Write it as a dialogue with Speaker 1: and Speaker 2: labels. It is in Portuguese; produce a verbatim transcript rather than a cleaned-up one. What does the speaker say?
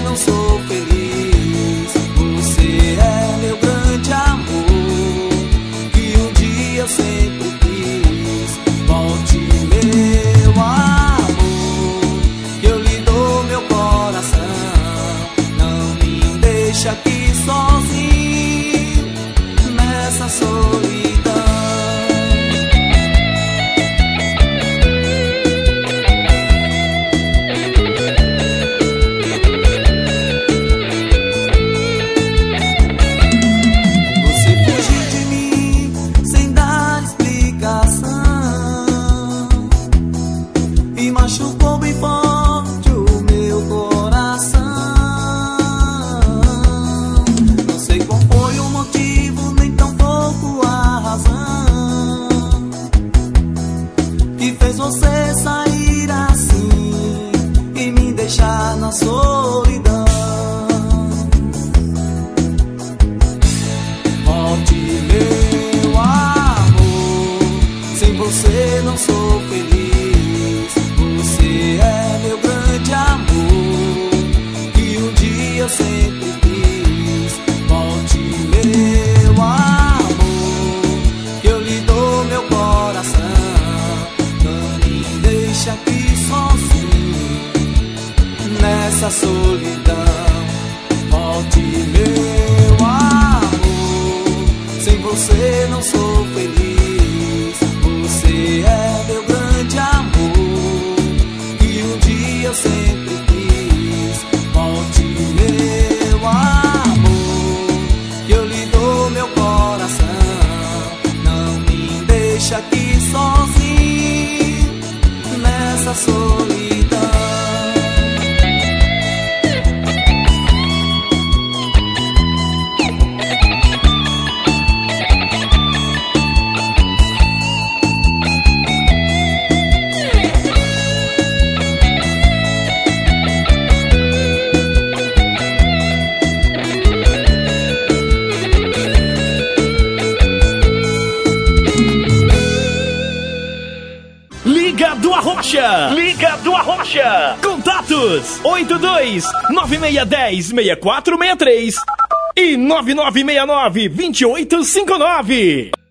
Speaker 1: não sou feliz. Você é meu grande amor, que um dia eu sempre quis. Volte, meu amor, que eu lhe dou meu coração. Não me deixa aqui sozinho nessa solidão. Machucou bem forte o meu coração. Não sei qual foi o motivo, nem tão pouco a razão que fez você sair assim e me deixar na solidão. Volte, meu amor, sem você não sou feliz. Você é meu grande amor, que um dia eu sempre quis. Volte, meu amor, que eu lhe dou meu coração. Não me deixa aqui sozinho nessa solidão. Volte, meu amor, sem você não sou feliz. Você é meu grande amor, eu sempre quis. Volte, meu amor, que eu lhe dou meu coração. Não me deixa aqui sozinho nessa solidão.
Speaker 2: Liga do Arrocha! Liga do Arrocha! Contatos oito dois nove seis um zero seis quatro seis três e nove nove seis nove dois oito cinco nove.